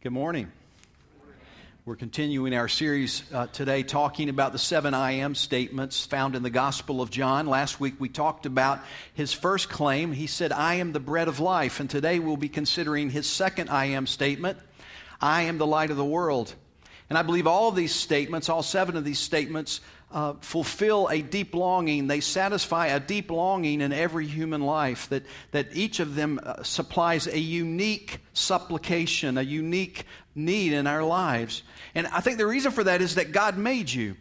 Good morning. We're continuing our series today talking about the 7 I am statements found in the Gospel of John. Last week we talked about his first claim. He said, I am the bread of life. And today we'll be considering his second I am statement, I am the light of the world. And I believe all of these statements, all 7 of these statements, fulfill a deep longing. They satisfy a deep longing in every human life, that each of them supplies a unique supplication, a unique need in our lives. And I think the reason for that is that God made you.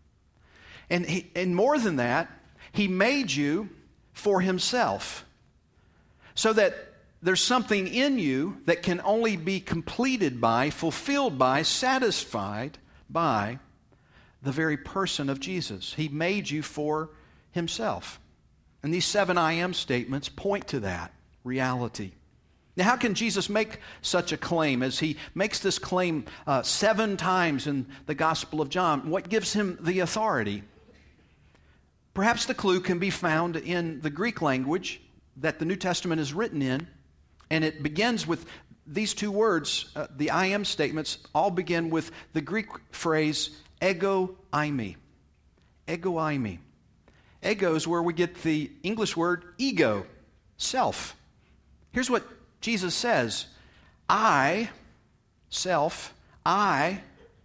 And more than that, He made you for Himself. So that there's something in you that can only be completed by, fulfilled by, satisfied by the very person of Jesus. He made you for Himself. And these 7 I am statements point to that reality. Now, how can Jesus make such a claim as He makes this claim 7 times in the Gospel of John? What gives Him the authority? Perhaps the clue can be found in the Greek language that the New Testament is written in, and it begins with these 2 words. The I am statements all begin with the Greek phrase ego eimi. Ego eimi. Ego is where we get the English word ego, self. Here's what Jesus says. I, self, I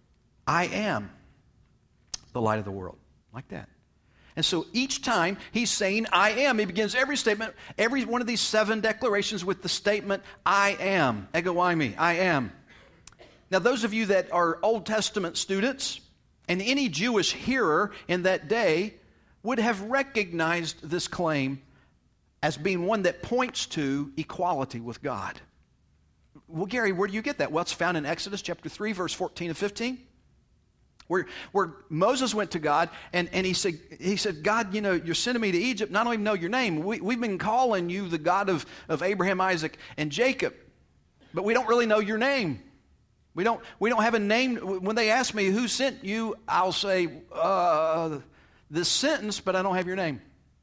am the light of the world. Like that. And so each time He's saying, I am, He begins every statement, every one of these 7 declarations with the statement, I am. Ego eimi, I am. Now those of you that are Old Testament students, and any Jewish hearer in that day would have recognized this claim as being one that points to equality with God. Well, Gary, where do you get that? Well, it's found in Exodus chapter 3, verse 14 and 15. Where Moses went to God and he said, God, you're sending me to Egypt, and I don't even know your name. We've been calling you the God of Abraham, Isaac, and Jacob, but we don't really know your name. We don't have a name. When they ask me who sent you, I'll say this sentence, but I don't have your name.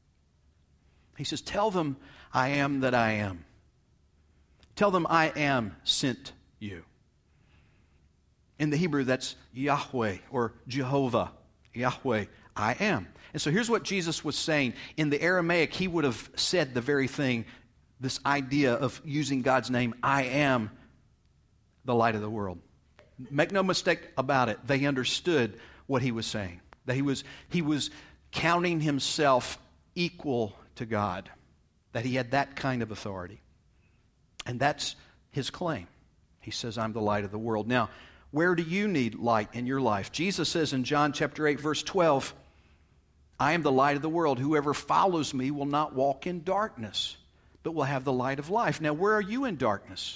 He says, tell them I am that I am. Tell them I am sent you. In the Hebrew, that's Yahweh or Jehovah. Yahweh, I am. And so here's what Jesus was saying. In the Aramaic, he would have said the very thing, this idea of using God's name, I am the light of the world. Make no mistake about it. They understood what he was saying. That he was counting himself equal to God. That he had that kind of authority. And that's his claim. He says, I'm the light of the world. Now, where do you need light in your life? Jesus says in John chapter 8, verse 12, I am the light of the world. Whoever follows me will not walk in darkness, but will have the light of life. Now, where are you in darkness?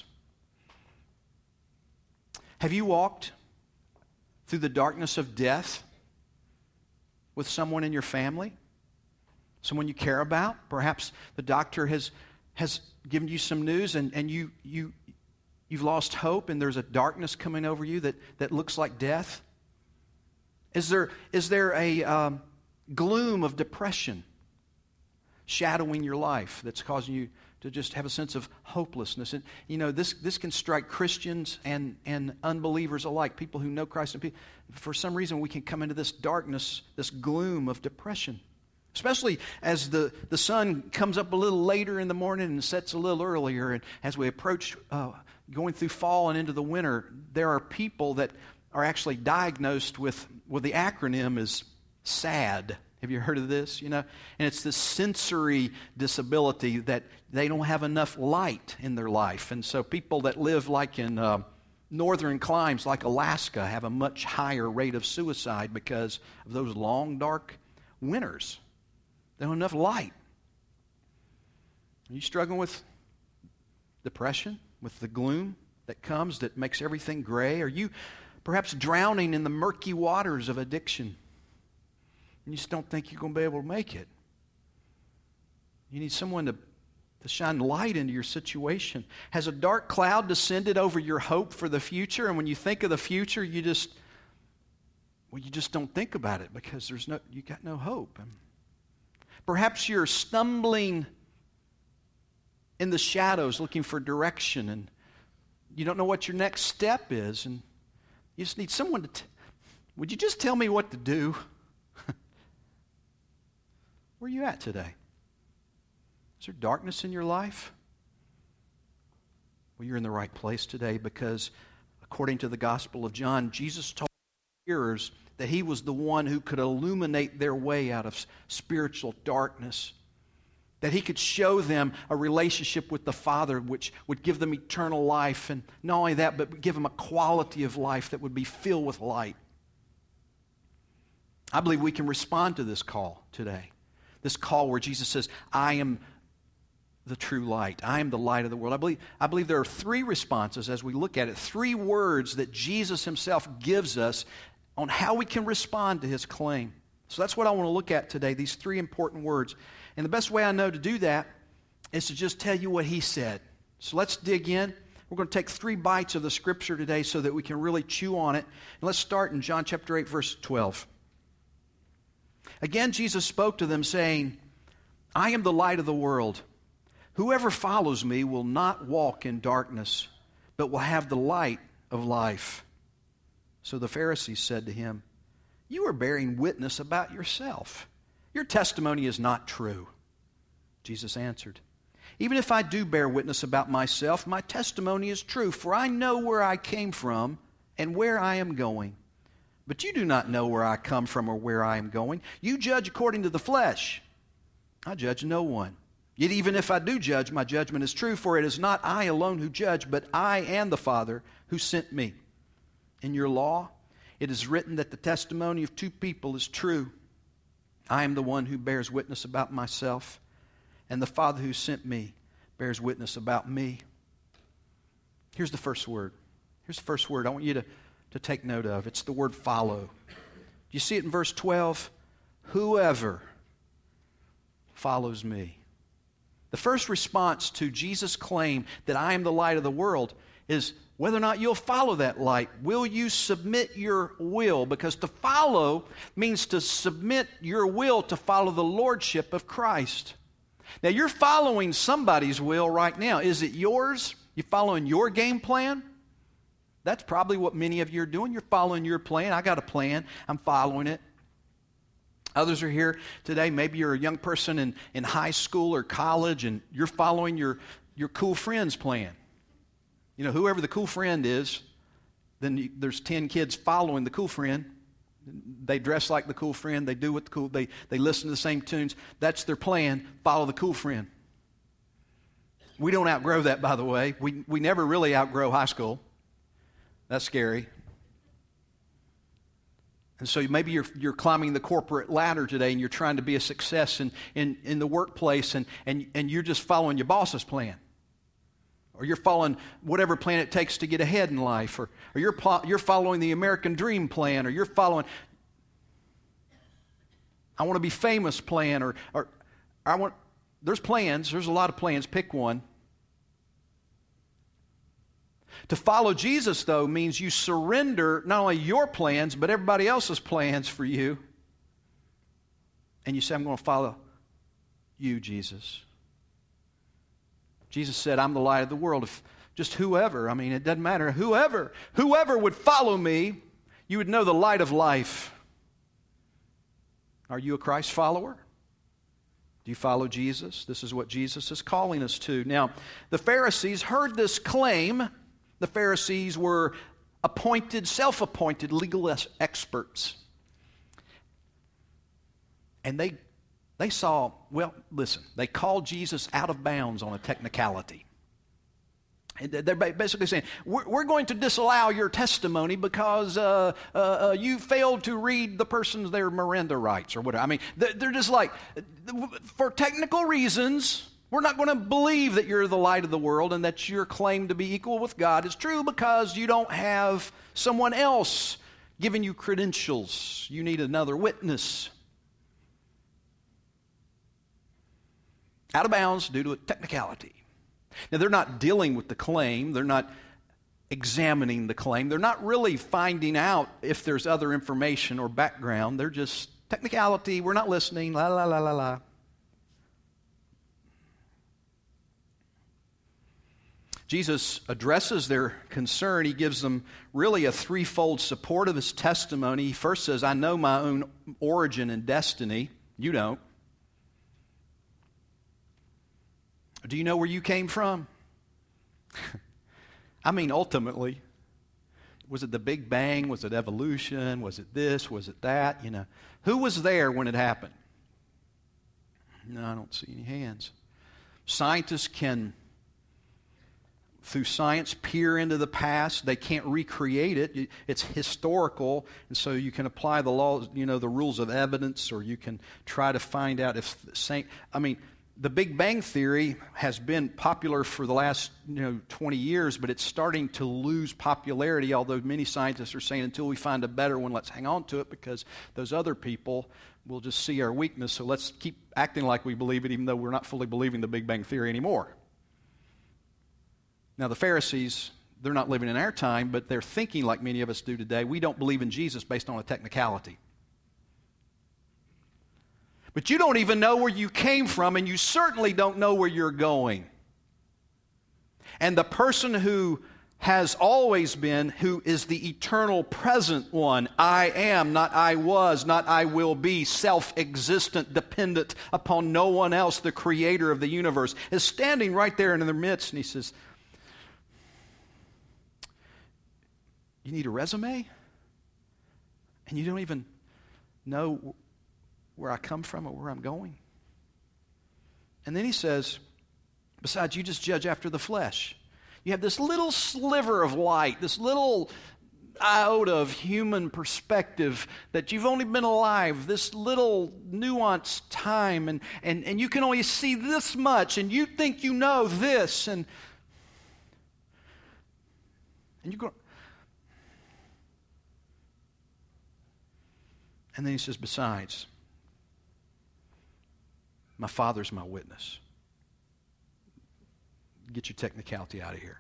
Have you walked through the darkness of death with someone in your family? Someone you care about? Perhaps the doctor has given you some news and you've lost hope and there's a darkness coming over you that looks like death? Is there a gloom of depression shadowing your life that's causing you to just have a sense of hopelessness? And this can strike Christians and unbelievers alike, people who know Christ, and for some reason we can come into this darkness, this gloom of depression. Especially as the sun comes up a little later in the morning and sets a little earlier, and as we approach going through fall and into the winter, there are people that are actually diagnosed with the acronym is SAD. Have you heard of this? And it's this sensory disability that they don't have enough light in their life. And so people that live like in northern climes like Alaska have a much higher rate of suicide because of those long, dark winters. They don't have enough light. Are you struggling with depression, with the gloom that comes that makes everything gray? Are you perhaps drowning in the murky waters of addiction? And you just don't think you're going to be able to make it. You need someone to shine light into your situation. Has a dark cloud descended over your hope for the future? And when you think of the future, you just don't think about it because you got no hope. And perhaps you're stumbling in the shadows looking for direction, and you don't know what your next step is, and you just need someone to would you just tell me what to do? Where are you at today? Is there darkness in your life? Well, you're in the right place today because according to the Gospel of John, Jesus told his hearers that he was the one who could illuminate their way out of spiritual darkness, that he could show them a relationship with the Father which would give them eternal life, and not only that, but give them a quality of life that would be filled with light. I believe we can respond to this call today, this call where Jesus says, I am the true light. I am the light of the world. I believe there are three responses as we look at it, three words that Jesus himself gives us on how we can respond to his claim. So that's what I want to look at today, these three important words. And the best way I know to do that is to just tell you what he said. So let's dig in. We're going to take 3 bites of the Scripture today so that we can really chew on it. And let's start in John chapter 8, verse 12. Again, Jesus spoke to them, saying, I am the light of the world. Whoever follows me will not walk in darkness, but will have the light of life. So the Pharisees said to him, You are bearing witness about yourself. Your testimony is not true. Jesus answered, Even if I do bear witness about myself, my testimony is true, for I know where I came from and where I am going. But you do not know where I come from or where I am going. You judge according to the flesh. I judge no one. Yet even if I do judge, my judgment is true, for it is not I alone who judge, but I and the Father who sent me. In your law, it is written that the testimony of 2 people is true. I am the one who bears witness about myself, and the Father who sent me bears witness about me. Here's the first word. Here's the first word I want you to take note of. It's the word follow. Do you see it in verse 12? Whoever follows me. The first response to Jesus' claim that I am the light of the world is whether or not you'll follow that light. Will you submit your will? Because to follow means to submit your will to follow the lordship of Christ. Now, you're following somebody's will right now. Is it yours? You following your game plan? That's probably what many of you are doing. You're following your plan. I got a plan. I'm following it. Others are here today. Maybe you're a young person in high school or college, and you're following your cool friend's plan. You know, whoever the cool friend is, then there's 10 kids following the cool friend. They dress like the cool friend. They do what the cool. They listen to the same tunes. That's their plan. Follow the cool friend. We don't outgrow that, by the way. We never really outgrow high school. That's scary. And so maybe you're climbing the corporate ladder today, and you're trying to be a success in the workplace, and you're just following your boss's plan. Or you're following whatever plan it takes to get ahead in life, or you're following the American dream plan, or you're following I want to be famous plan, or there's plans, there's a lot of plans, pick one. To follow Jesus, though, means you surrender not only your plans, but everybody else's plans for you. And you say, I'm going to follow you, Jesus. Jesus said, I'm the light of the world. If just whoever, it doesn't matter. Whoever would follow me, you would know the light of life. Are you a Christ follower? Do you follow Jesus? This is what Jesus is calling us to. Now, the Pharisees heard this claim. The Pharisees were self-appointed legal experts. And they saw, they called Jesus out of bounds on a technicality. And they're basically saying, we're going to disallow your testimony because you failed to read the person's their Miranda rights or whatever. They're just like, for technical reasons, we're not going to believe that you're the light of the world and that your claim to be equal with God is true because you don't have someone else giving you credentials. You need another witness. Out of bounds due to a technicality. Now, they're not dealing with the claim. They're not examining the claim. They're not really finding out if there's other information or background. They're just technicality. We're not listening. La, la, la, la, la. Jesus addresses their concern. He gives them really a threefold support of his testimony. He first says, I know my own origin and destiny. You don't. Do you know where you came from? I mean, ultimately, was it the Big Bang? Was it evolution? Was it this? Was it that? You know, who was there when it happened? No, I don't see any hands. Scientists can, through science, peer into the past. They can't recreate it. It's historical, and so you can apply the laws, the rules of evidence, or you can try to find out if the Big Bang Theory has been popular for the last 20 years, but it's starting to lose popularity, although many scientists are saying until we find a better one, let's hang on to it because those other people will just see our weakness, so let's keep acting like we believe it even though we're not fully believing the Big Bang Theory anymore. Now the Pharisees, they're not living in our time, but they're thinking like many of us do today. We don't believe in Jesus based on a technicality. But you don't even know where you came from, and you certainly don't know where you're going. And the person who has always been, who is the eternal present one, I am, not I was, not I will be, self-existent, dependent upon no one else, the creator of the universe, is standing right there in their midst, and he says, you need a resume? And you don't even know where I come from or where I'm going? And then he says, besides, you just judge after the flesh. You have this little sliver of light, this little iota of human perspective that you've only been alive, this little nuanced time, and you can only see this much, and you think you know this, and you go. And then he says, besides, my Father's my witness. Get your technicality out of here.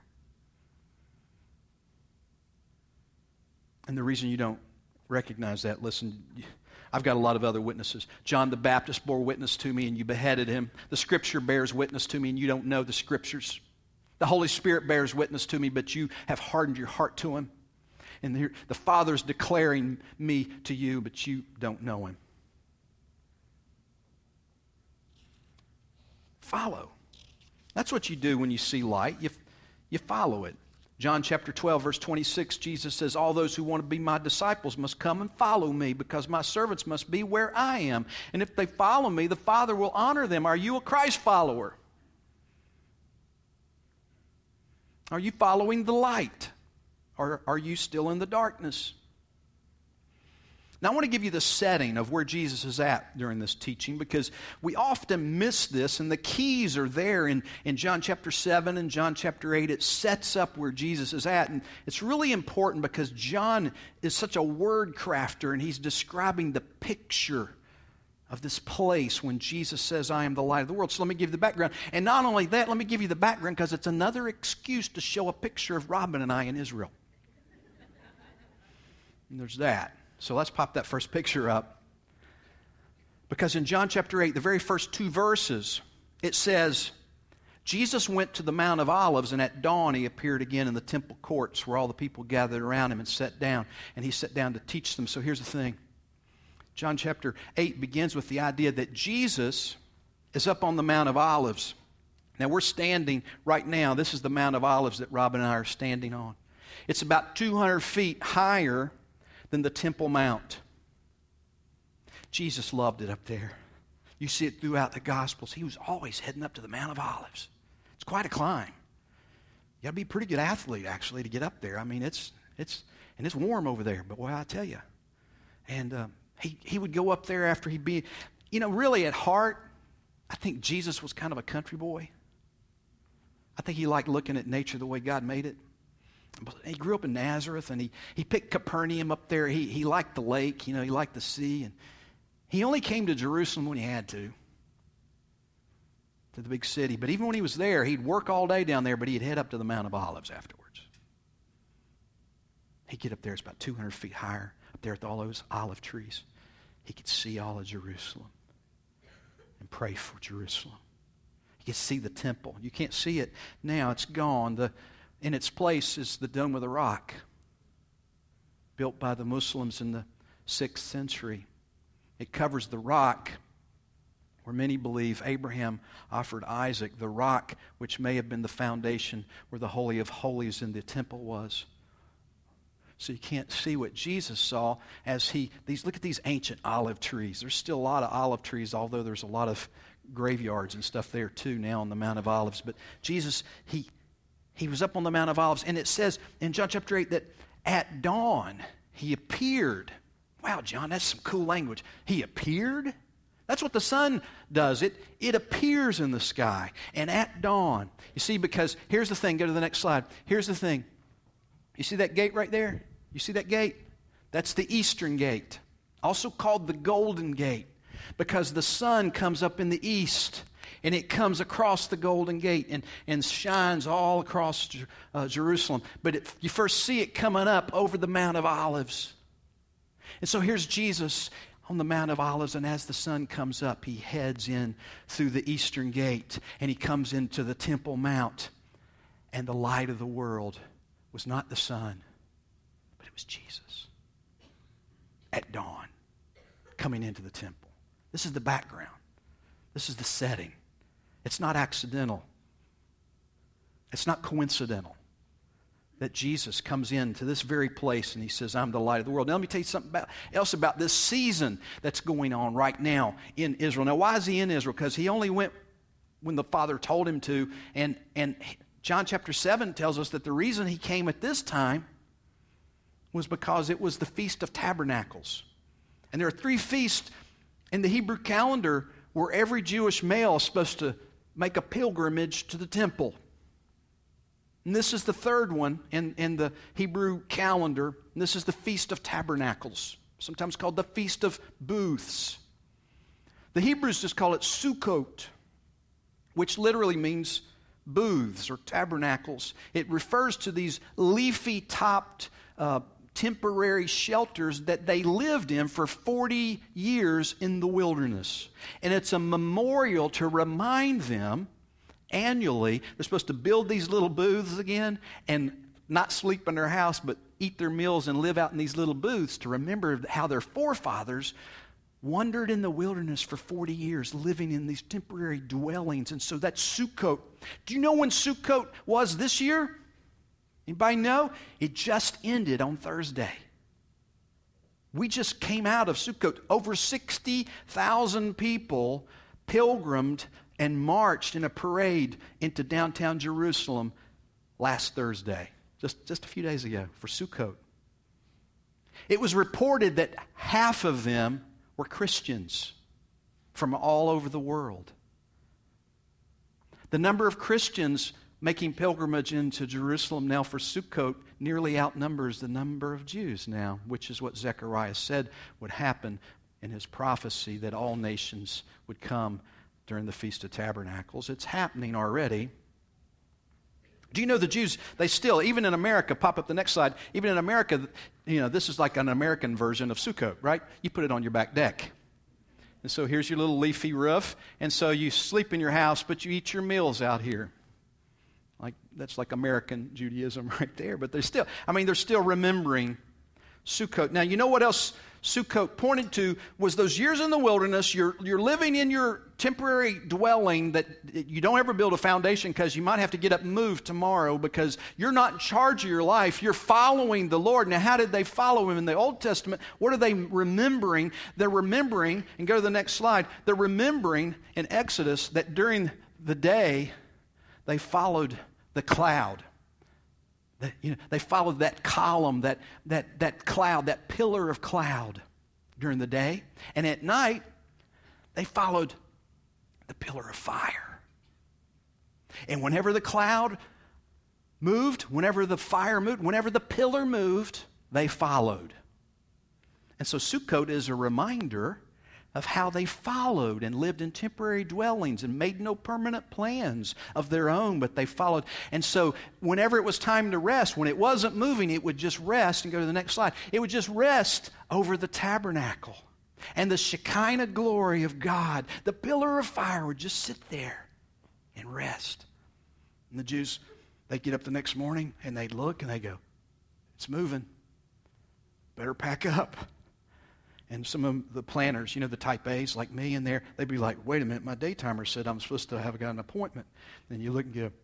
And the reason you don't recognize that, listen, I've got a lot of other witnesses. John the Baptist bore witness to me and you beheaded him. The Scripture bears witness to me and you don't know the Scriptures. The Holy Spirit bears witness to me, but you have hardened your heart to him. And the Father's declaring me to you, but you don't know him. Follow. That's what you do when you see light. You follow it. John chapter 12, verse 26, Jesus says, all those who want to be my disciples must come and follow me because my servants must be where I am. And if they follow me, the Father will honor them. Are you a Christ follower? Are you following the light? Or are you still in the darkness? Now I want to give you the setting of where Jesus is at during this teaching because we often miss this, and the keys are there in John chapter 7 and John chapter 8. It sets up where Jesus is at, and it's really important because John is such a word crafter, and he's describing the picture of this place when Jesus says, I am the light of the world. So let me give you the background. And not only that, let me give you the background because it's another excuse to show a picture of Robin and I in Israel. And there's that. So let's pop that first picture up. Because in John chapter 8, the very first two verses, it says, Jesus went to the Mount of Olives, and at dawn he appeared again in the temple courts where all the people gathered around him and sat down. And he sat down to teach them. So here's the thing. John chapter 8 begins with the idea that Jesus is up on the Mount of Olives. Now we're standing right now. This is the Mount of Olives that Robin and I are standing on. It's about 200 feet higher than the Temple Mount. Jesus loved it up there. You see it throughout the Gospels. He was always heading up to the Mount of Olives. It's quite a climb. You got to be a pretty good athlete, actually, to get up there. I mean, it's warm over there, but boy, I tell you. And he would go up there after he'd be, really at heart, I think Jesus was kind of a country boy. I think he liked looking at nature the way God made it. He grew up in Nazareth, and he picked Capernaum up there. He liked the lake, he liked the sea. And he only came to Jerusalem when he had to the big city. But even when he was there, he'd work all day down there, but he'd head up to the Mount of Olives afterwards. He'd get up there, it's about 200 feet higher, up there with all those olive trees. He could see all of Jerusalem and pray for Jerusalem. He You see the temple. You can't see it now. It's gone. In its place is the Dome of the Rock, built by the Muslims in the 6th century. It covers the rock where many believe Abraham offered Isaac, the rock which may have been the foundation where the Holy of Holies in the temple was. So you can't see what Jesus saw as look at these ancient olive trees. There's still a lot of olive trees, although there's a lot of graveyards and stuff there too now on the Mount of Olives. But Jesus, he was up on the Mount of Olives, and it says in John chapter 8 that at dawn he appeared. Wow, John, that's some cool language. He appeared? That's what the sun does. It appears in the sky. And at dawn, you see, because here's the thing. Go to the next slide. Here's the thing. You see that gate right there? You see that gate? That's the eastern gate, also called the Golden Gate, because the sun comes up in the east, and it comes across the Golden Gate and shines all across Jerusalem. But you first see it coming up over the Mount of Olives. And so here's Jesus on the Mount of Olives, and as the sun comes up, he heads in through the eastern gate, and he comes into the Temple Mount. And the light of the world was not the sun, but it was Jesus at dawn coming into the temple. This is the background. This is the setting. It's not accidental. It's not coincidental that Jesus comes into this very place and he says, I'm the light of the world. Now let me tell you something else about this season that's going on right now in Israel. Now why is he in Israel? Because he only went when the Father told him to. And John chapter 7 tells us that the reason he came at this time was because it was the Feast of Tabernacles. And there are 3 feasts in the Hebrew calendar where every Jewish male is supposed to make a pilgrimage to the temple. And this is the 3rd one in the Hebrew calendar. And this is the Feast of Tabernacles, sometimes called the Feast of Booths. The Hebrews just call it Sukkot, which literally means booths or tabernacles. It refers to these leafy-topped temporary shelters that they lived in for 40 years in the wilderness. And it's a memorial to remind them annually, they're supposed to build these little booths again and not sleep in their house, but eat their meals and live out in these little booths to remember how their forefathers wandered in the wilderness for 40 years, living in these temporary dwellings. And so that's Sukkot. Do you know when Sukkot was this year? Anybody know? It just ended on Thursday. We just came out of Sukkot. Over 60,000 people pilgrimed and marched in a parade into downtown Jerusalem last Thursday, just a few days ago, for Sukkot. It was reported that half of them were Christians from all over the world. The number of Christians making pilgrimage into Jerusalem now for Sukkot nearly outnumbers the number of Jews now, which is what Zechariah said would happen in his prophecy that all nations would come during the Feast of Tabernacles. It's happening already. Do you know the Jews, they still, even in America, pop up the next slide, even in America, this is like an American version of Sukkot, right? You put it on your back deck. And so here's your little leafy roof, and so you sleep in your house, but you eat your meals out here. That's like American Judaism right there, but they're still remembering Sukkot. Now, you know what else Sukkot pointed to was those years in the wilderness. You're living in your temporary dwelling that you don't ever build a foundation because you might have to get up and move tomorrow because you're not in charge of your life. You're following the Lord. Now, how did they follow Him in the Old Testament? What are they remembering? They're remembering, and go to the next slide, they're remembering in Exodus that during the day they followed the cloud. They followed that column, that cloud, that pillar of cloud during the day. And at night, they followed the pillar of fire. And whenever the cloud moved, whenever the fire moved, whenever the pillar moved, they followed. And so Sukkot is a reminder of how they followed and lived in temporary dwellings and made no permanent plans of their own, but they followed. And so whenever it was time to rest, when it wasn't moving, it would just rest, and go to the next slide, it would just rest over the tabernacle. And the Shekinah glory of God, the pillar of fire, would just sit there and and rest. And the Jews, they get up the next morning and they look and they go, it's moving. Better pack up. And some of the planners, the type A's like me in there, they'd be like, wait a minute, my day timer said I'm supposed to have got an appointment. Then you look and go,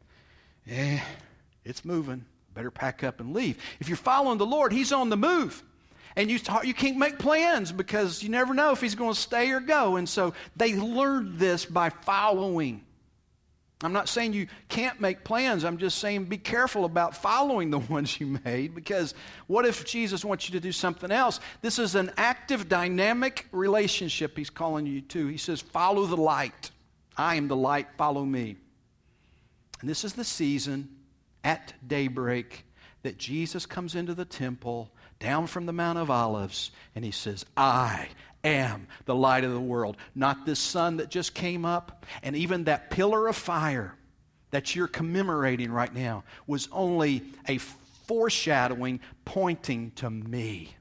it's moving. Better pack up and leave. If you're following the Lord, He's on the move. And you can't make plans because you never know if He's going to stay or go. And so they learned this by following. I'm not saying you can't make plans. I'm just saying be careful about following the ones you made, because what if Jesus wants you to do something else? This is an active, dynamic relationship He's calling you to. He says, follow the light. I am the light, follow me. And this is the season at daybreak that Jesus comes into the temple down from the Mount of Olives, and He says, I am the light of the world. Not this sun that just came up, and even that pillar of fire that you're commemorating right now was only a foreshadowing pointing to me.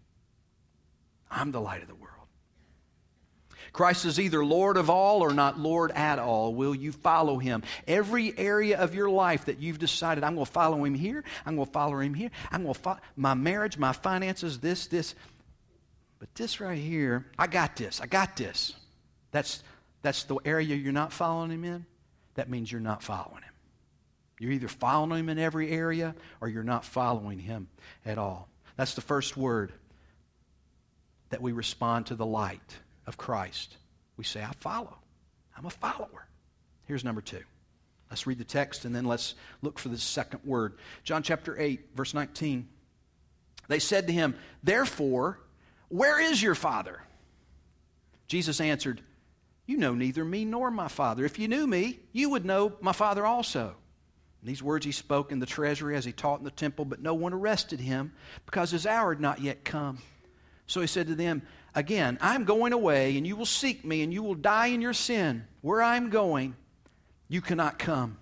I'm the light of the world. Christ is either Lord of all or not Lord at all. Will you follow Him? Every area of your life that you've decided, I'm going to follow Him here, I'm going to follow Him here, I'm going to follow my marriage, my finances, this. But this right here, I got this. That's the area you're not following Him in. That means you're not following Him. You're either following Him in every area or you're not following Him at all. That's the first word that we respond to the light of Christ. We say, I follow. I'm a follower. Here's number 2. Let's read the text and then let's look for the second word. John chapter 8, verse 19. They said to Him, therefore, where is your Father? Jesus answered, you know neither me nor my Father. If you knew me, you would know my Father also. And these words He spoke in the treasury as He taught in the temple, but no one arrested Him because His hour had not yet come. So He said to them, again, I'm going away, and you will seek me, and you will die in your sin. Where I'm going, you cannot come.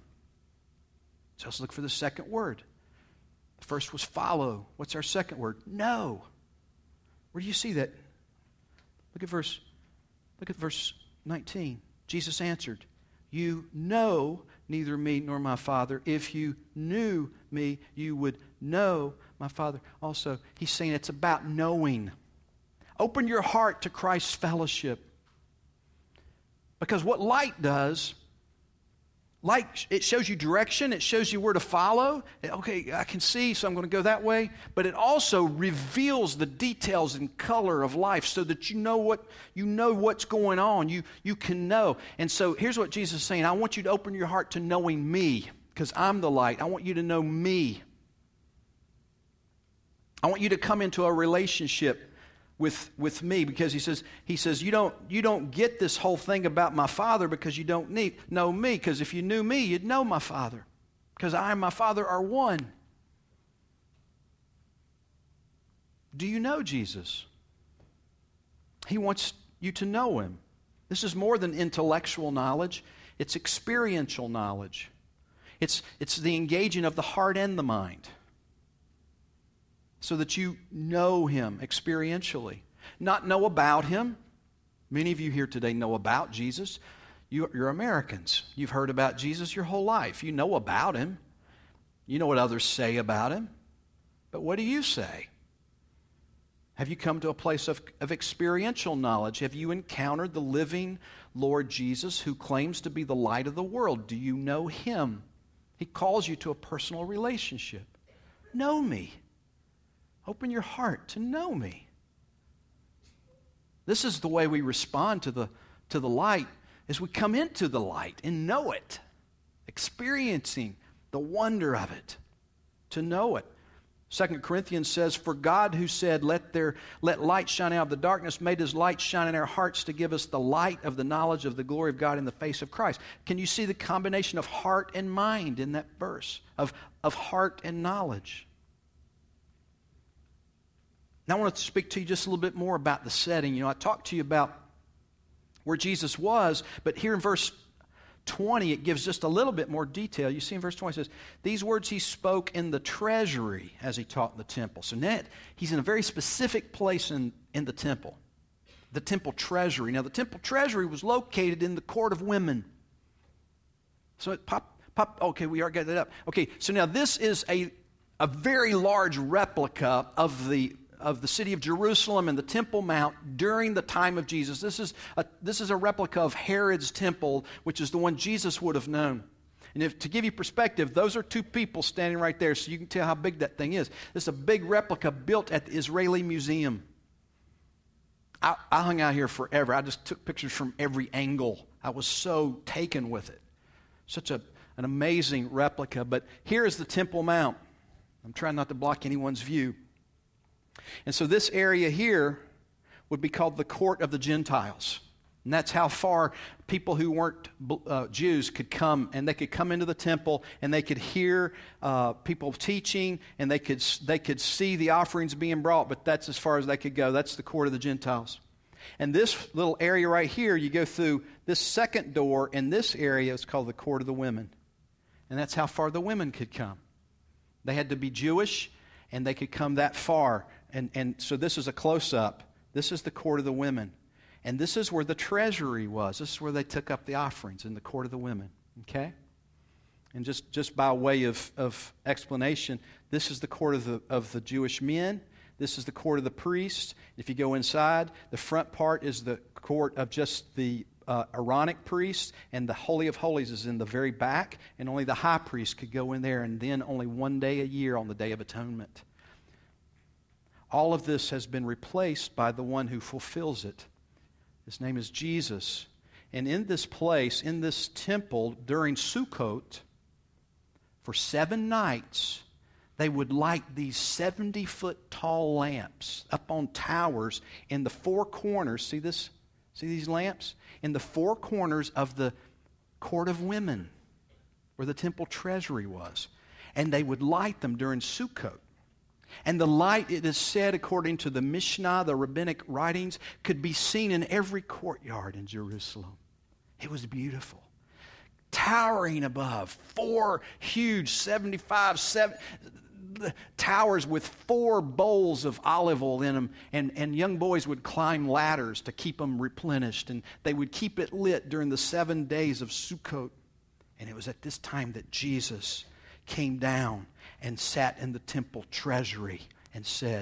So let's look for the second word. The first was follow. What's our second word? Know. Where do you see that? Look at verse 19. Jesus answered, you know neither me nor my Father. If you knew me, you would know my Father also. He's saying it's about knowing. Open your heart to Christ's fellowship. Because what light does, light, it shows you direction, it shows you where to follow. Okay, I can see, so I'm going to go that way. But it also reveals the details and color of life so that you know what's going on. You can know. And so here's what Jesus is saying. I want you to open your heart to knowing me, because I'm the light. I want you to know me. I want you to come into a relationship with me, because he says you don't get this whole thing about my Father because you don't know me, because if you knew me, you'd know my Father, because I and my Father are one. Do you know Jesus? He wants you to know Him. This is more than intellectual knowledge. It's experiential knowledge. It's the engaging of the heart and the mind, so that you know Him experientially. Not know about Him. Many of you here today know about Jesus. You're Americans. You've heard about Jesus your whole life. You know about Him. You know what others say about Him. But what do you say? Have you come to a place of experiential knowledge? Have you encountered the living Lord Jesus, who claims to be the light of the world? Do you know Him? He calls you to a personal relationship. Know me. Open your heart to know me. This is the way we respond to the light, as we come into the light and know it, experiencing the wonder of it, to know it. 2 Corinthians says, for God, who said, let light shine out of the darkness, made His light shine in our hearts to give us the light of the knowledge of the glory of God in the face of Christ. Can you see the combination of heart and mind in that verse, of heart and knowledge? Now I want to speak to you just a little bit more about the setting. I talked to you about where Jesus was, but here in verse 20, it gives just a little bit more detail. You see in verse 20, it says, these words He spoke in the treasury as He taught in the temple. So now He's in a very specific place in the temple treasury. Now the temple treasury was located in the court of women. So okay, we are getting it up. Okay, so now this is a very large replica of the city of Jerusalem and the Temple Mount during the time of Jesus. This is a replica of Herod's temple, which is the one Jesus would have known. And to give you perspective, those are two people standing right there, so you can tell how big that thing is. This is a big replica built at the Israeli Museum. I hung out here forever. I just took pictures from every angle. I was so taken with it. Such an amazing replica. But here is the Temple Mount. I'm trying not to block anyone's view. And so this area here would be called the Court of the Gentiles. And that's how far people who weren't Jews could come, and they could come into the temple, and they could hear people teaching, and they could see the offerings being brought, but that's as far as they could go. That's the Court of the Gentiles. And this little area right here, you go through this second door, and this area is called the Court of the Women. And that's how far the women could come. They had to be Jewish, and they could come that far. And so this is a close-up. This is the Court of the Women. And this is where the treasury was. This is where they took up the offerings, in the Court of the Women. Okay? And just by way of explanation, this is the court of the Jewish men. This is the court of the priests. If you go inside, the front part is the court of just the Aaronic priests, and the Holy of Holies is in the very back, and only the high priest could go in there, and then only one day a year on the Day of Atonement. All of this has been replaced by the one who fulfills it. His name is Jesus. And in this place, in this temple, during Sukkot, for 7 nights, they would light these 70-foot tall lamps up on towers in the 4 corners. See this? See these lamps? In the 4 corners of the Court of Women, where the temple treasury was. And they would light them during Sukkot. And the light, it is said, according to the Mishnah, the rabbinic writings, could be seen in every courtyard in Jerusalem. It was beautiful. Towering above, 4 huge 75 towers with 4 bowls of olive oil in them. And young boys would climb ladders to keep them replenished. And they would keep it lit during the 7 days of Sukkot. And it was at this time that Jesus came down and sat in the temple treasury and said,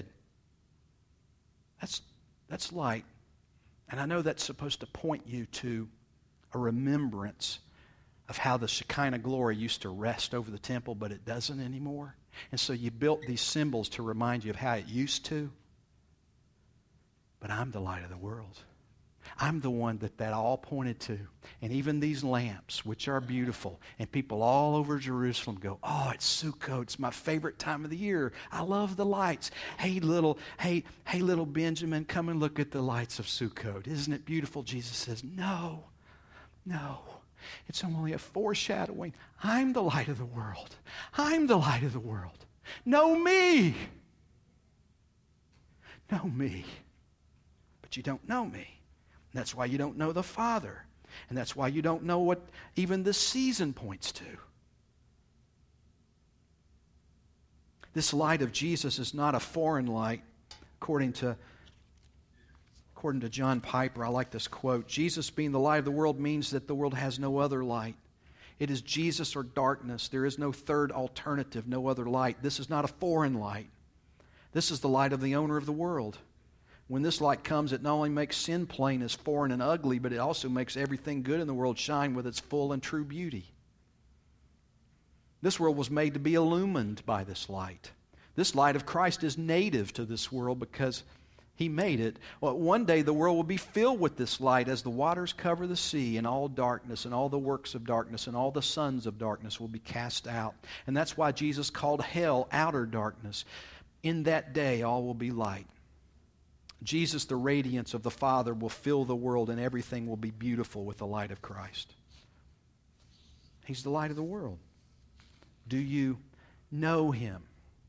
that's light. And I know that's supposed to point you to a remembrance of how the Shekinah glory used to rest over the temple, but it doesn't anymore. And so you built these symbols to remind you of how it used to. But I'm the light of the world. I'm the one that all pointed to. And even these lamps, which are beautiful, and people all over Jerusalem go, oh, it's Sukkot. It's my favorite time of the year. I love the lights. Hey, little Benjamin, come and look at the lights of Sukkot. Isn't it beautiful? Jesus says, no. It's only a foreshadowing. I'm the light of the world. I'm the light of the world. Know me. Know me. But you don't know me. That's why you don't know the Father. And that's why you don't know what even this season points to. This light of Jesus is not a foreign light, according to John Piper. I like this quote. Jesus being the light of the world means that the world has no other light. It is Jesus or darkness. There is no third alternative, no other light. This is not a foreign light. This is the light of the owner of the world. When this light comes, it not only makes sin plain as foreign and ugly, but it also makes everything good in the world shine with its full and true beauty. This world was made to be illumined by this light. This light of Christ is native to this world because He made it. Well, one day the world will be filled with this light as the waters cover the sea, and all darkness and all the works of darkness and all the sons of darkness will be cast out. And that's why Jesus called hell outer darkness. In that day all will be light. Jesus, the radiance of the Father, will fill the world, and everything will be beautiful with the light of Christ. He's the light of the world. Do you know Him?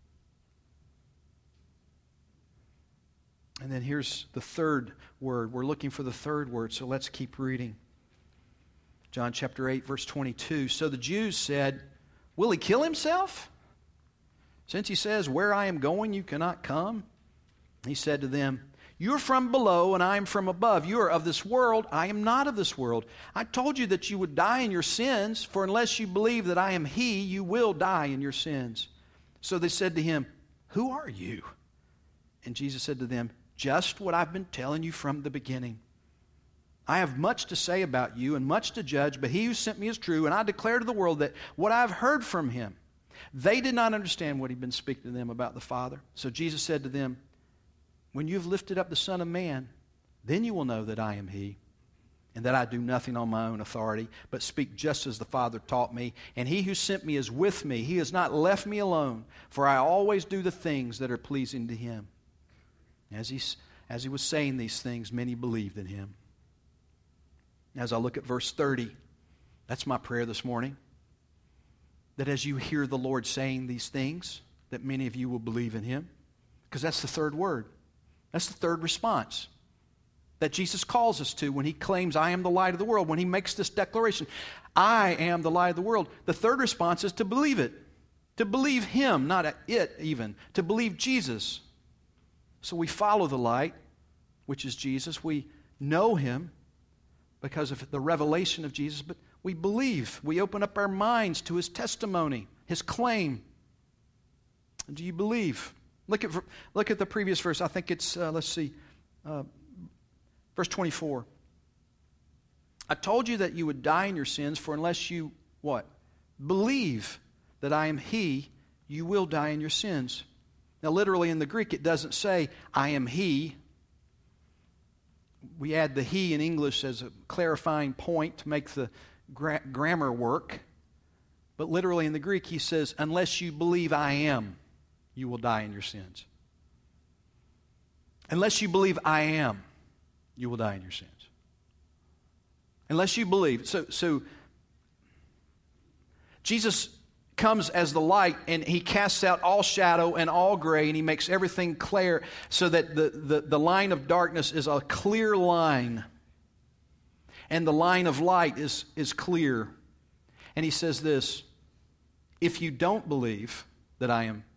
And then here's the third word. We're looking for the third word, so let's keep reading. John chapter 8, verse 22. So the Jews said, will He kill Himself? Since He says, where I am going, you cannot come. He said to them, You're from below, and I am from above. You are of this world. I am not of this world. I told you that you would die in your sins, for unless you believe that I am He, you will die in your sins. So they said to him, Who are you? And Jesus said to them, Just what I've been telling you from the beginning. I have much to say about you and much to judge, but He who sent me is true, and I declare to the world that what I've heard from Him. They did not understand what He'd been speaking to them about the Father. So Jesus said to them, When you've lifted up the Son of Man, then you will know that I am He, and that I do nothing on my own authority, but speak just as the Father taught me. And He who sent me is with me. He has not left me alone, for I always do the things that are pleasing to Him. As he was saying these things, many believed in Him. As I look at verse 30, that's my prayer this morning, that as you hear the Lord saying these things, that many of you will believe in Him, because that's the third word. That's the third response that Jesus calls us to when He claims, I am the light of the world, when He makes this declaration, I am the light of the world. The third response is to believe it, to believe Him, not it even, to believe Jesus. So we follow the light, which is Jesus. We know Him because of the revelation of Jesus, but we believe. We open up our minds to His testimony, His claim. Do you believe? Look at the previous verse. I think it's, verse 24. I told you that you would die in your sins, for unless you, what? Believe that I am He, you will die in your sins. Now, literally in the Greek, it doesn't say, I am He. We add the He in English as a clarifying point to make the grammar work. But literally in the Greek, he says, unless you believe I am, you will die in your sins. Unless you believe I am, you will die in your sins. Unless you believe. So Jesus comes as the light, and He casts out all shadow and all gray, and He makes everything clear so that the line of darkness is a clear line, and the line of light is clear. And He says this, if you don't believe that I am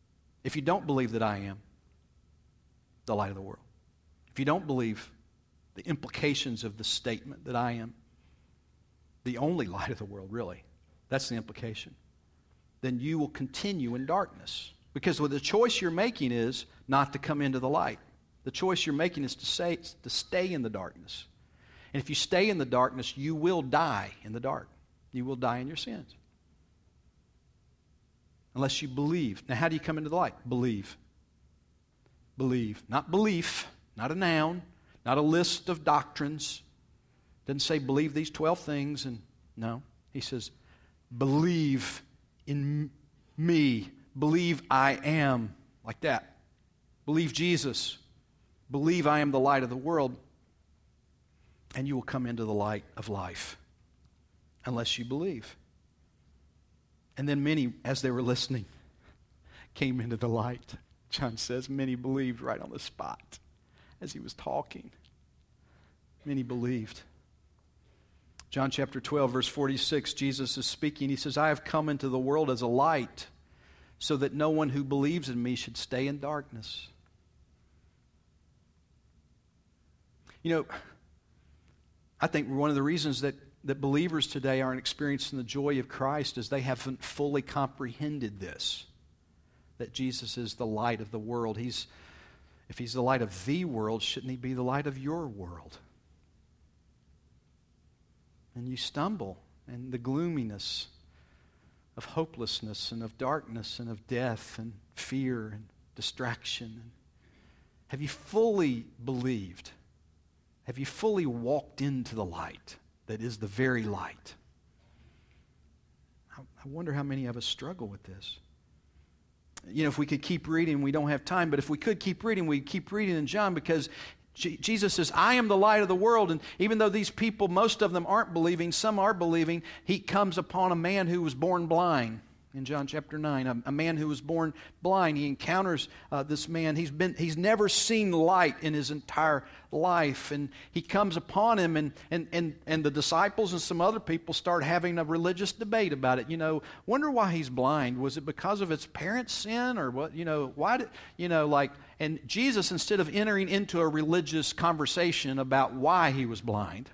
the light of the world, if you don't believe the implications of the statement that I am the only light of the world, really, that's the implication, then you will continue in darkness. Because the choice you're making is not to come into the light. The choice you're making is to stay in the darkness. And if you stay in the darkness, you will die in the dark. You will die in your sins. Unless you believe. Now, how do you come into the light? Believe. Believe. Not belief, not a noun, not a list of doctrines. Doesn't say believe these 12 things. And no, He says believe in me. Believe I am. Like that. Believe Jesus. Believe I am the light of the world. And you will come into the light of life. Unless you believe. And then many, as they were listening, came into the light. John says many believed right on the spot as He was talking. Many believed. John chapter 12, verse 46, Jesus is speaking. He says, I have come into the world as a light, so that no one who believes in me should stay in darkness. You know, I think one of the reasons that believers today aren't experiencing the joy of Christ is they haven't fully comprehended this, that Jesus is the light of the world. If He's the light of the world, shouldn't He be the light of your world? And you stumble in the gloominess of hopelessness and of darkness and of death and fear and distraction. Have you fully believed? Have you fully walked into the light that is the very light? I wonder how many of us struggle with this. You know, if we could keep reading, we don't have time, but if we could keep reading, we'd keep reading in John, because Jesus says, I am the light of the world. And even though these people, most of them aren't believing, some are believing, He comes upon a man who was born blind. in John chapter 9. A man who was born blind. He encounters this man. He's never seen light in his entire life. And he comes upon him, and the disciples and some other people start having a religious debate about it. Wonder why he's blind. Was it because of his parents' sin, or what? Why did, and Jesus, instead of entering into a religious conversation about why he was blind,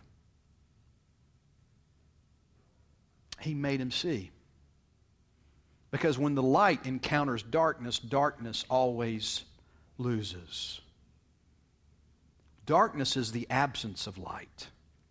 he made him see. Because when the light encounters darkness, darkness always loses. Darkness is the absence of light.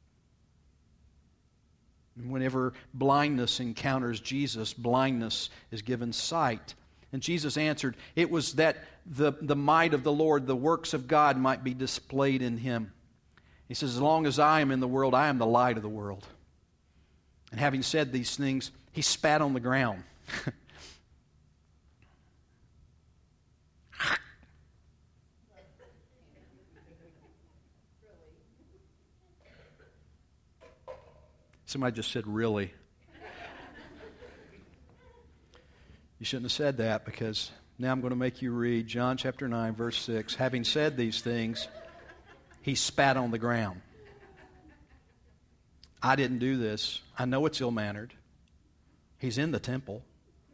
And whenever blindness encounters Jesus, blindness is given sight. And Jesus answered, it was that the might of the Lord, the works of God might be displayed in him. He says, as long as I am in the world, I am the light of the world. And having said these things, he spat on the ground. Somebody just said, really? You shouldn't have said that, because now I'm going to make you read John chapter 9, verse 6. Having said these things, he spat on the ground. I didn't do this. I know it's ill-mannered. He's in the temple.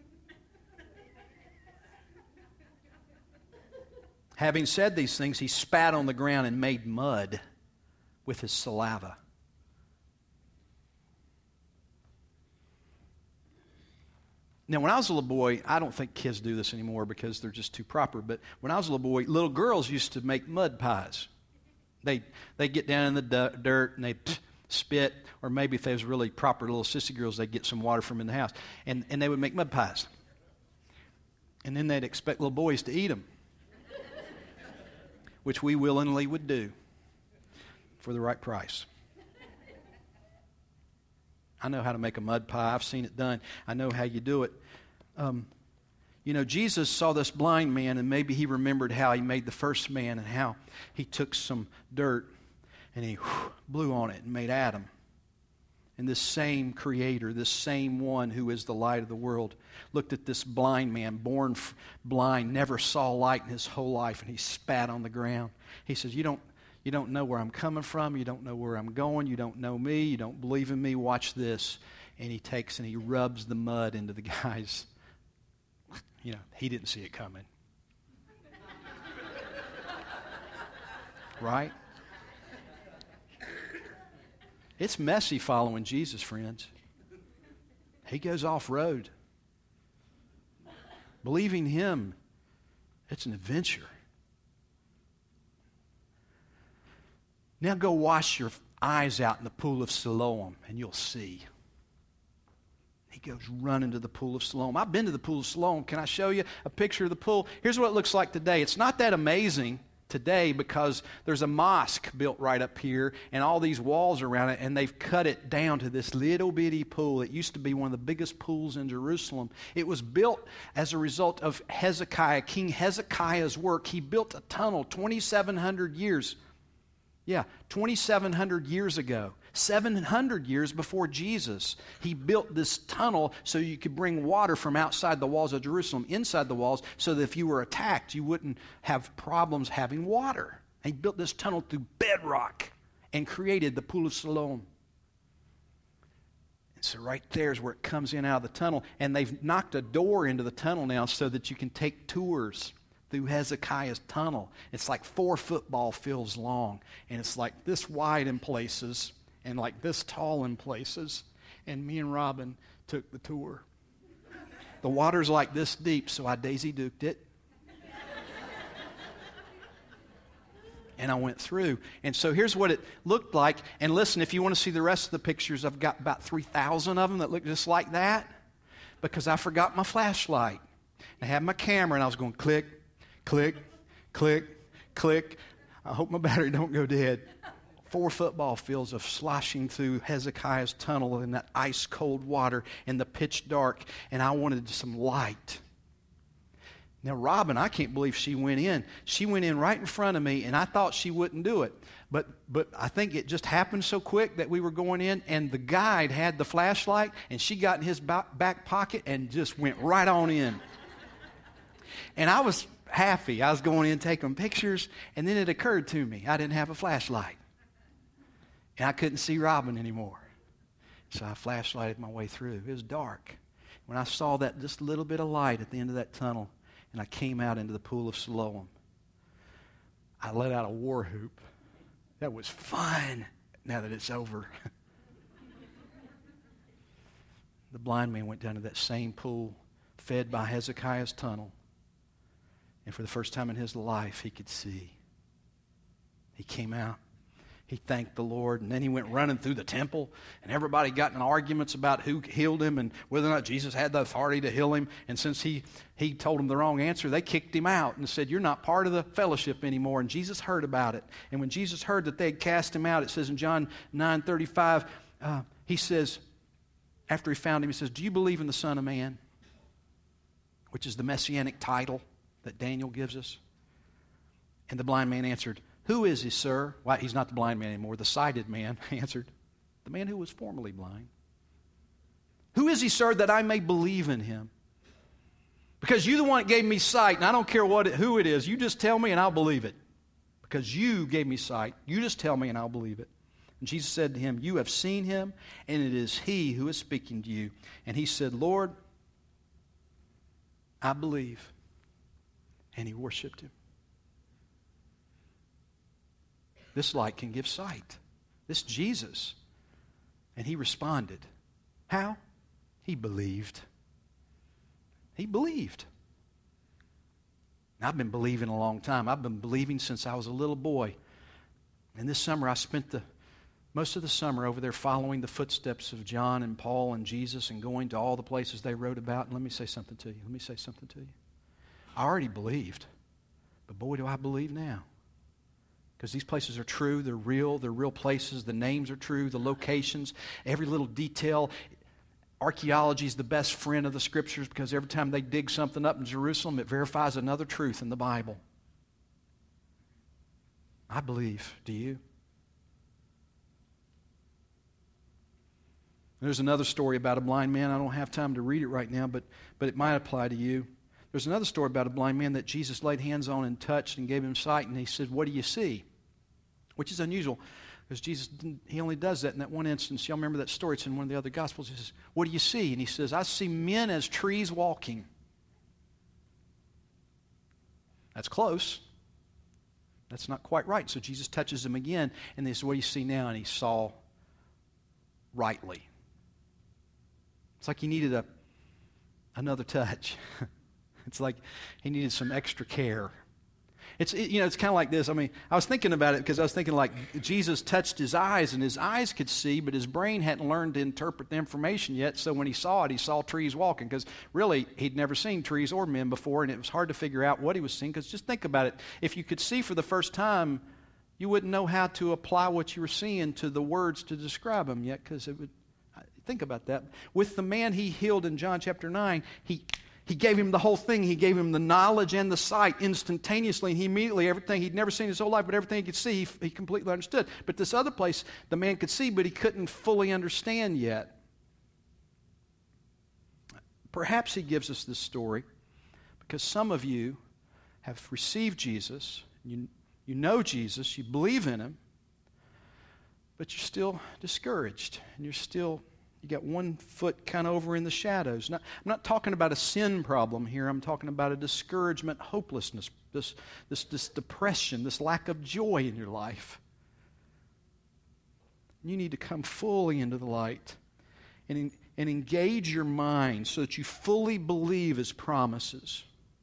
Having said these things, he spat on the ground and made mud with his saliva. Now, when I was a little boy, I don't think kids do this anymore because they're just too proper, but when I was a little boy, little girls used to make mud pies. They get down in the dirt and they spit, or maybe if they was really proper little sissy girls, they'd get some water from in the house, and they would make mud pies. And then they'd expect little boys to eat them, which we willingly would do for the right price. I know how to make a mud pie. I've seen it done. I know how you do it. Jesus saw this blind man, and maybe he remembered how he made the first man and how he took some dirt and he blew on it and made Adam. And this same Creator, this same one who is the light of the world, looked at this blind man, born blind, never saw light in his whole life, and he spat on the ground. He says, you don't know where I'm coming from. You don't know where I'm going. You don't know me. You don't believe in me. Watch this. And he takes and he rubs the mud into the guy's. He didn't see it coming. Right? It's messy following Jesus, friends. He goes off-road. Believing him, it's an adventure. Now go wash your eyes out in the pool of Siloam, and you'll see. He goes running to the pool of Siloam. I've been to the pool of Siloam. Can I show you a picture of the pool? Here's what it looks like today. It's not that amazing today because there's a mosque built right up here and all these walls around it, and they've cut it down to this little bitty pool. It used to be one of the biggest pools in Jerusalem. It was built as a result of Hezekiah, King Hezekiah's work. He built a tunnel 2,700 years. 2,700 years ago, 700 years before Jesus, he built this tunnel so you could bring water from outside the walls of Jerusalem inside the walls so that if you were attacked, you wouldn't have problems having water. And he built this tunnel through bedrock and created the Pool of Siloam. And so right there is where it comes in out of the tunnel. And they've knocked a door into the tunnel now so that you can take tours through Hezekiah's tunnel. It's like 4 football fields long, and it's like this wide in places and like this tall in places. And me and Robin took the tour. The water's like this deep, so I Daisy Duked it. And I went through. And so here's what it looked like. And listen, if you want to see the rest of the pictures, I've got about 3,000 of them that look just like that because I forgot my flashlight. I had my camera, and I was going click, click, click, click. I hope my battery don't go dead. 4 football fields of sloshing through Hezekiah's tunnel in that ice-cold water in the pitch dark, and I wanted some light. Now, Robin, I can't believe she went in. She went in right in front of me, and I thought she wouldn't do it. But I think it just happened so quick that we were going in, and the guide had the flashlight, and she got in his back pocket and just went right on in. And I was happy. I was going in taking pictures, and then it occurred to me I didn't have a flashlight. And I couldn't see Robin anymore. So I flashlighted my way through. It was dark. When I saw that just little bit of light at the end of that tunnel, and I came out into the pool of Siloam, I let out a war whoop. That was fun now that it's over. The blind man went down to that same pool, fed by Hezekiah's tunnel. And for the first time in his life, he could see. He came out. He thanked the Lord, and then he went running through the temple, and everybody got in arguments about who healed him and whether or not Jesus had the authority to heal him. And since he told them the wrong answer, they kicked him out and said, "You're not part of the fellowship anymore." And Jesus heard about it. And when Jesus heard that they had cast him out, it says in John 9:35, he says, after he found him, he says, "Do you believe in the Son of Man?" Which is the messianic title that Daniel gives us. And the blind man answered, "Who is he, sir?" Well, he's not the blind man anymore. The sighted man answered, "The man who was formerly blind. Who is he, sir, that I may believe in him? Because you're the one that gave me sight, and I don't care who it is. You just tell me and I'll believe it. Because you gave me sight. You just tell me and I'll believe it." And Jesus said to him, "You have seen him, and it is he who is speaking to you." And he said, "Lord, I believe." And he worshiped him. This light can give sight. This Jesus. And he responded. How? He believed. He believed. I've been believing a long time. I've been believing since I was a little boy. And this summer I spent most of the summer over there following the footsteps of John and Paul and Jesus and going to all the places they wrote about. And let me say something to you. I already believed. But boy, do I believe now. Because these places are true, they're real places, the names are true, the locations, every little detail. Archaeology is the best friend of the Scriptures because every time they dig something up in Jerusalem, it verifies another truth in the Bible. I believe. Do you? There's another story about a blind man. I don't have time to read it right now, but it might apply to you. There's another story about a blind man that Jesus laid hands on and touched and gave him sight, and he said, "What do you see?" Which is unusual, because Jesus, he only does that in that one instance. Y'all remember that story? It's in one of the other Gospels. He says, "What do you see?" And he says, "I see men as trees walking." That's close. That's not quite right. So Jesus touches him again, and they said, "What do you see now?" And he saw rightly. It's like he needed another touch. It's like he needed some extra care. It's kind of like this. I mean, I was thinking about it because I was thinking like Jesus touched his eyes and his eyes could see, but his brain hadn't learned to interpret the information yet. So when he saw it, he saw trees walking because really he'd never seen trees or men before, and it was hard to figure out what he was seeing because just think about it. If you could see for the first time, you wouldn't know how to apply what you were seeing to the words to describe them yet because it would. Think about that. With the man he healed in John chapter 9, He gave him the whole thing. He gave him the knowledge and the sight instantaneously, and he immediately, everything he'd never seen his whole life, but everything he could see, he completely understood. But this other place, the man could see, but he couldn't fully understand yet. Perhaps he gives us this story because some of you have received Jesus, you know Jesus, you believe in him, but you're still discouraged, and you got one foot kind of over in the shadows. Now, I'm not talking about a sin problem here. I'm talking about a discouragement, hopelessness, this depression, this lack of joy in your life. You need to come fully into the light and engage your mind so that you fully believe his promises.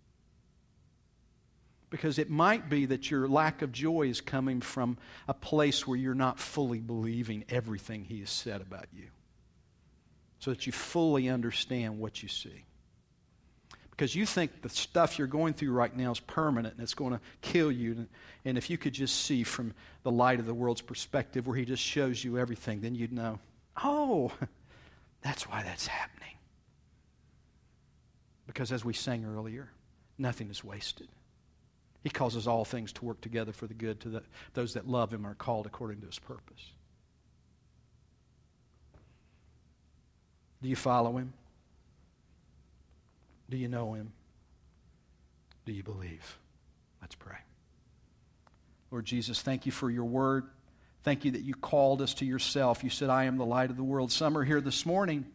Because it might be that your lack of joy is coming from a place where you're not fully believing everything he has said about you. So that you fully understand what you see. Because you think the stuff you're going through right now is permanent and it's going to kill you. And if you could just see from the light of the world's perspective where he just shows you everything, then you'd know, oh, that's why that's happening. Because as we sang earlier, Nothing is wasted. He causes all things to work together for the good to those that love Him and are called according to His purpose. Do you follow Him? Do you know Him? Do you believe? Let's pray. Lord Jesus, thank You for Your word. Thank You that You called us to Yourself. You said, I am the light of the world. Some are here this morning,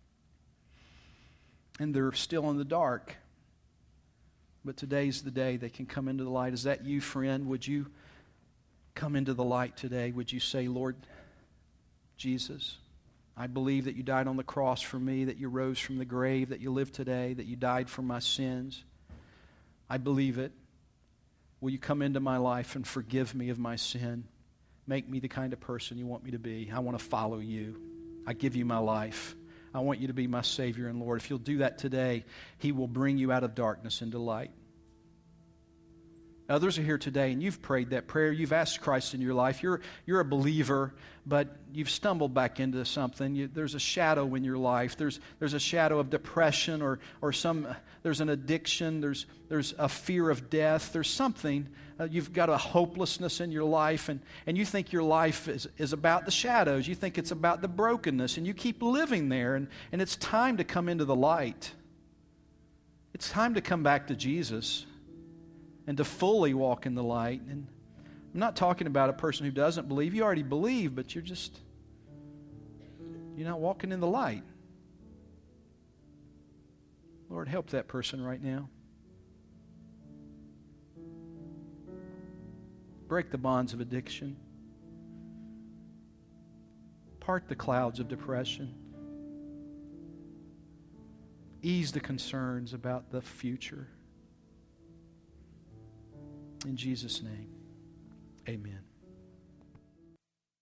and they're still in the dark. But today's the day they can come into the light. Is that you, friend? Would you come into the light today? Would you say, Lord Jesus, I believe that You died on the cross for me, that You rose from the grave, that You live today, that You died for my sins. I believe it. Will You come into my life and forgive me of my sin? Make me the kind of person You want me to be. I want to follow You. I give You my life. I want You to be my Savior and Lord. If you'll do that today, He will bring you out of darkness into light. Others are here today, and you've prayed that prayer. You've asked Christ in your life. You're a believer, but you've stumbled back into something. There's a shadow in your life. There's a shadow of depression, or there's an addiction. There's a fear of death. There's something. You've got a hopelessness in your life, and you think your life is about the shadows. You think it's about the brokenness, and you keep living there, and it's time to come into the light. It's time to come back to Jesus and to fully walk in the light. And I'm not talking about a person who doesn't believe. You already believe, but you're not walking in the light. Lord, help that person right now. Break the bonds of addiction. Part the clouds of depression. Ease the concerns about the future. In Jesus' name, amen.